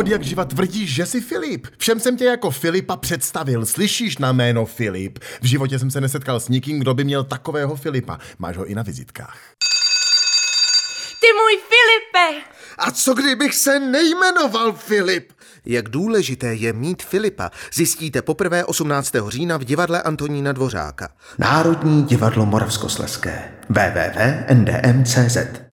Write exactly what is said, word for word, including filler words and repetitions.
od jak živa tvrdíš, že jsi Filip. Všem jsem tě jako Filipa představil. Slyšíš na jméno Filip? V životě jsem se nesetkal s nikým, kdo by měl takového Filipa. Máš ho i na vizitkách. Ty můj Filipe! A co kdybych se nejmenoval Filip? Jak důležité je mít Filipa, zjistíte poprvé osmnáctého října v divadle Antonína Dvořáka. Národní divadlo Moravskoslezské. w w w tečka n d m tečka c z